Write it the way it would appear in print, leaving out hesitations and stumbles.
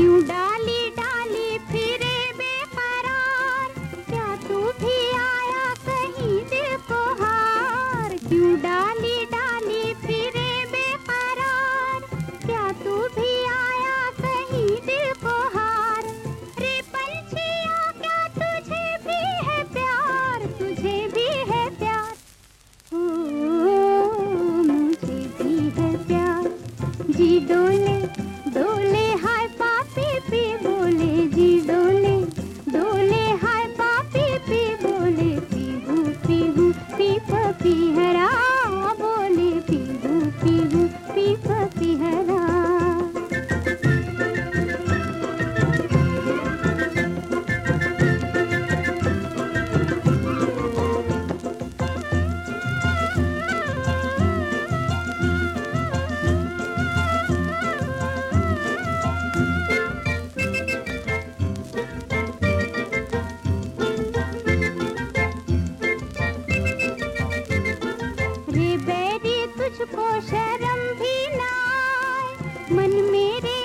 क्यों डाली डाली फिरे बेकरार, क्या तू भी आया कहीं दिल को हार। क्यों डाली डाली फिरे बेकरार, क्या तू भी आया कहीं दिल को हार। रे पंछिया क्या तुझे भी है प्यार, तुझे भी है प्यार। ओ मुझे भी है प्यार। जी डोले डोले हाय पापी पी बोले, जी डोले डोले हाय पापी पी बोले। पीहू पीहू पी पपी हरा बोले, पीहू पीहू पी पपी हरा। रे बैरी तुझको शर्म भी ना आए, मन मेरे